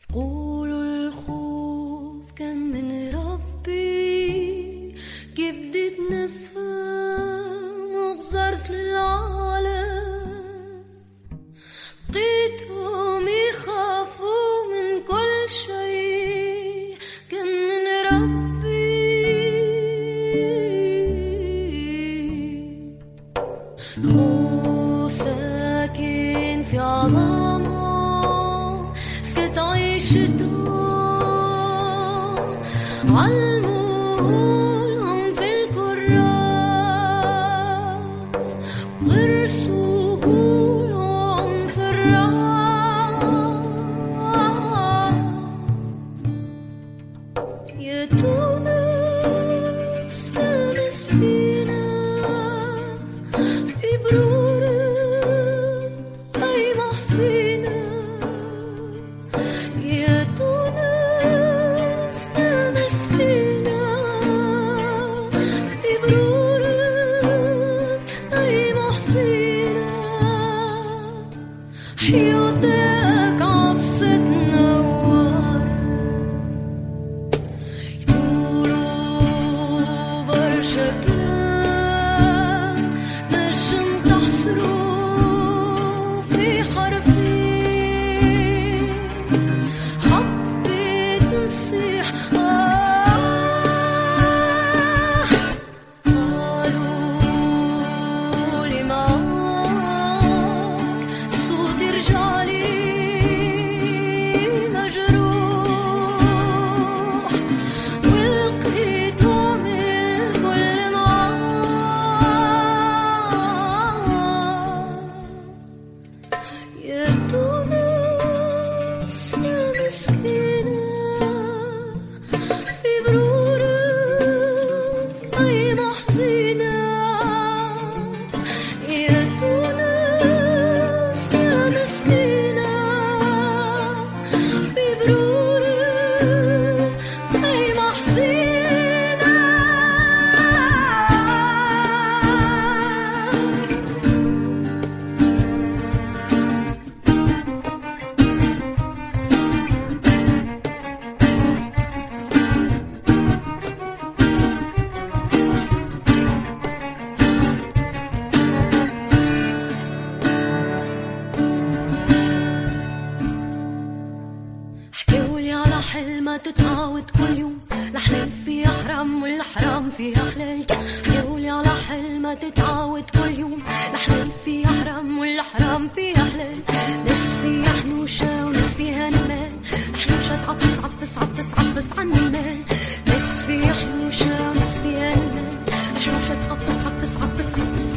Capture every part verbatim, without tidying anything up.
قولوا الخوف كان من ربي، كيف بدي اتنفهم وغزرت للعالم، بقيتهم يخافوا من كل شيء كان من ربي. خوف ساكن في عظامه، سكت عيشته، علموهم في الكراس، غرسوهم في الراس. يا تونس يا مسكينة، في برورك أي محسنة. يا تونس يا مسكينة، في برورك أي محسنة. حيوتك عبست نوار، يقولوا برشا كلام نجم تحصروا في حرفين. حبيت نصيح آه، قالوا لي معاك صوتي رجعلي مجروح، ولقيتهم الكل معاك. يا تونس يا مسكينة، في برورك أي محزنة. يا تونس يا مسكينة، في برورك أي محزنة. حكيولي على حلمة تتعاود كل يوم، الحلال فيها حرام والحرام فيها حلال. حكيولي على حلمة تتعاود كل يوم، الحلال فيها حرام والحرام فيها حلال. ناس فيها حنوشة وناس فيها نمال، حنوشة تعطس عطس عطس عطس عن المال. ناس فيها حنوشة وناس فيها نمال، حنوشة تعطس عطس عطس عطس.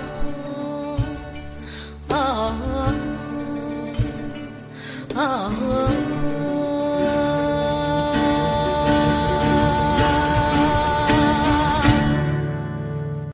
آه